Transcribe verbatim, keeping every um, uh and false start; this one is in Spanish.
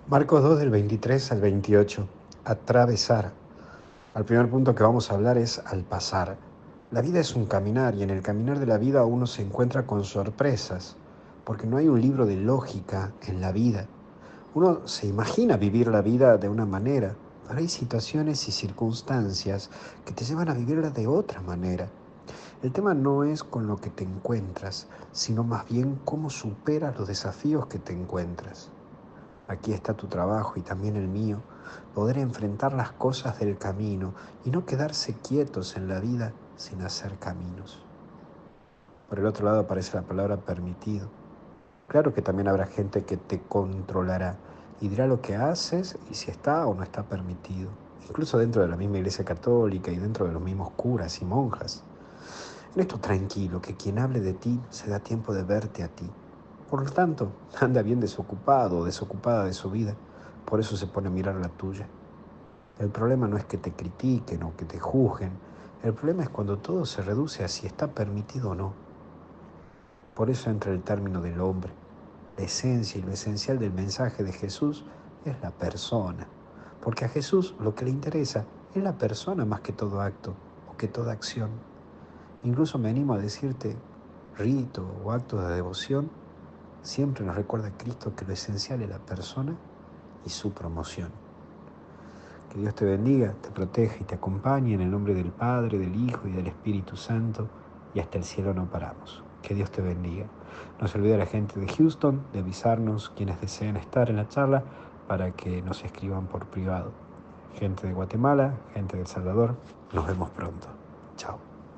Marcos dos del veintitrés al veintiocho. Atravesar. Al primer punto que vamos a hablar es al pasar. La vida es un caminar y en el caminar de la vida uno se encuentra con sorpresas, porque no hay un libro de lógica en la vida. Uno se imagina vivir la vida de una manera, pero hay situaciones y circunstancias que te llevan a vivirla de otra manera. El tema no es con lo que te encuentras, sino más bien cómo superas los desafíos que te encuentras. Aquí está tu trabajo y también el mío, poder enfrentar las cosas del camino y no quedarse quietos en la vida sin hacer caminos. Por el otro lado aparece la palabra permitido. Claro que también habrá gente que te controlará y dirá lo que haces y si está o no está permitido, incluso dentro de la misma iglesia católica y dentro de los mismos curas y monjas. En esto tranquilo, que quien hable de ti se da tiempo de verte a ti. Por lo tanto, anda bien desocupado o desocupada de su vida, por eso se pone a mirar la tuya. El problema no es que te critiquen o que te juzguen, el problema es cuando todo se reduce a si está permitido o no. Por eso entra el término del hombre. La esencia y lo esencial del mensaje de Jesús es la persona, porque a Jesús lo que le interesa es la persona más que todo acto o que toda acción. Incluso me animo a decirte, rito o acto de devoción siempre nos recuerda a Cristo que lo esencial es la persona y su promoción. Que Dios te bendiga, te proteja y te acompañe en el nombre del Padre, del Hijo y del Espíritu Santo, y hasta el cielo no paramos. Que Dios te bendiga. No se olvide a la gente de Houston de avisarnos quienes deseen estar en la charla para que nos escriban por privado. Gente de Guatemala, gente de El Salvador, nos vemos pronto. Chao.